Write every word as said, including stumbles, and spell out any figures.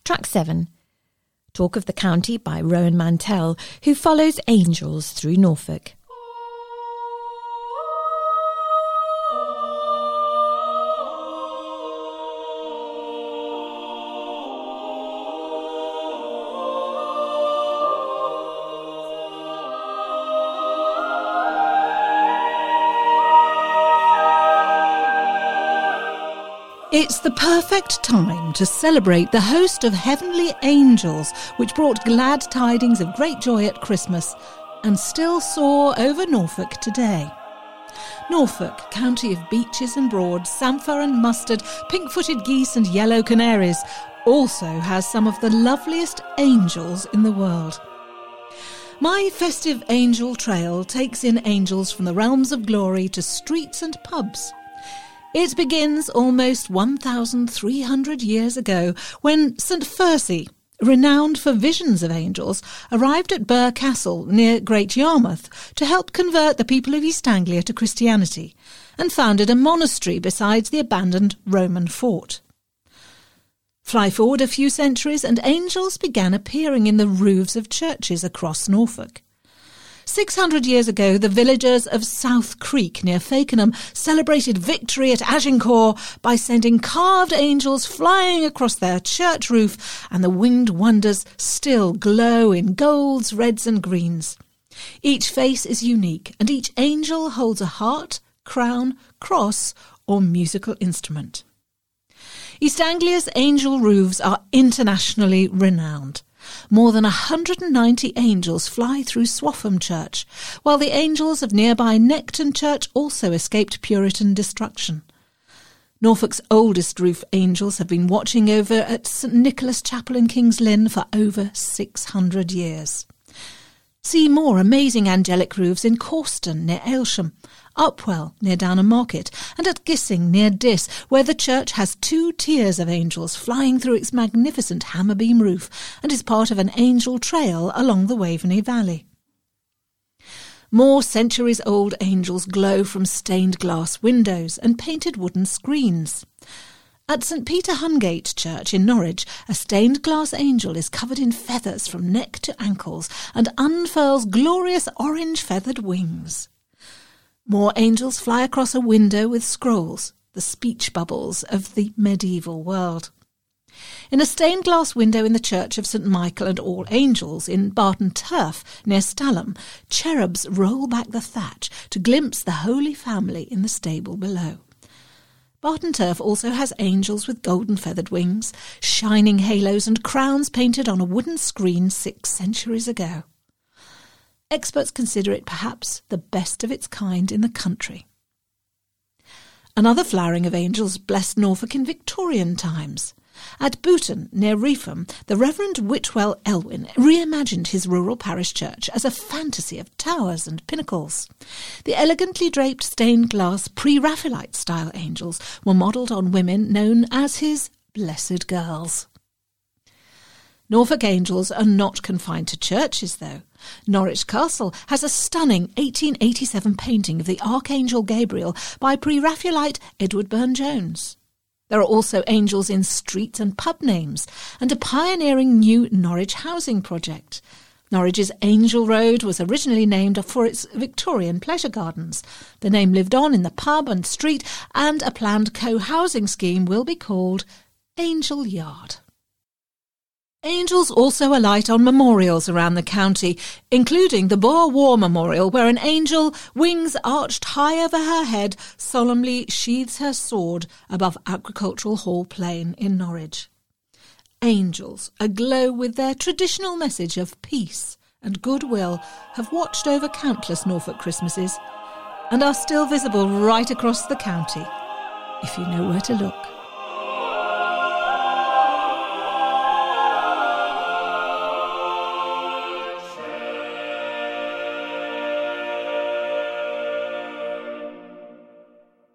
Track seven, Talk of the County by Rowan Mantell, who follows angels through Norfolk. It's the perfect time to celebrate the host of heavenly angels which brought glad tidings of great joy at Christmas and still soar over Norfolk today. Norfolk, county of beeches and broads, samphire and mustard, pink-footed geese and yellow canaries, also has some of the loveliest angels in the world. My festive angel trail takes in angels from the realms of glory to streets and pubs. It begins almost one thousand three hundred years ago when St Fursey, renowned for visions of angels, arrived at Birr Castle near Great Yarmouth to help convert the people of East Anglia to Christianity and founded a monastery beside the abandoned Roman fort. Fly forward a few centuries and angels began appearing in the roofs of churches across Norfolk. Six hundred years ago, the villagers of South Creek near Fakenham celebrated victory at Agincourt by sending carved angels flying across their church roof, and the winged wonders still glow in golds, reds and greens. Each face is unique, and each angel holds a heart, crown, cross or musical instrument. East Anglia's angel roofs are internationally renowned. More than one hundred ninety angels fly through Swaffham Church, while the angels of nearby Necton Church also escaped Puritan destruction. Norfolk's oldest roof angels have been watching over at St Nicholas Chapel in King's Lynn for over six hundred years. See more amazing angelic roofs in Corston near Aylsham, Upwell near Downham Market, and at Gissing near Diss, where the church has two tiers of angels flying through its magnificent hammer-beam roof and is part of an angel trail along the Waveney Valley. More centuries-old angels glow from stained glass windows and painted wooden screens. At St Peter Hungate Church in Norwich, a stained glass angel is covered in feathers from neck to ankles and unfurls glorious orange feathered wings. More angels fly across a window with scrolls, the speech bubbles of the medieval world. In a stained glass window in the Church of St Michael and All Angels in Barton Turf near Stalham, cherubs roll back the thatch to glimpse the Holy Family in the stable below. Barton Turf also has angels with golden feathered wings, shining halos and crowns painted on a wooden screen six centuries ago. Experts consider it perhaps the best of its kind in the country. Another flowering of angels blessed Norfolk in Victorian times. At Booton, near Reefham, the Reverend Whitwell Elwin reimagined his rural parish church as a fantasy of towers and pinnacles. The elegantly draped stained glass pre-Raphaelite-style angels were modelled on women known as his Blessed Girls. Norfolk angels are not confined to churches, though. Norwich Castle has a stunning eighteen eighty-seven painting of the Archangel Gabriel by pre-Raphaelite Edward Burne-Jones. There are also angels in streets and pub names, and a pioneering new Norwich housing project. Norwich's Angel Road was originally named for its Victorian pleasure gardens. The name lived on in the pub and street, and a planned co-housing scheme will be called Angel Yard. Angels also alight on memorials around the county, including the Boer War Memorial, where an angel, wings arched high over her head, solemnly sheathes her sword above Agricultural Hall Plain in Norwich. Angels, aglow with their traditional message of peace and goodwill, have watched over countless Norfolk Christmases and are still visible right across the county, if you know where to look.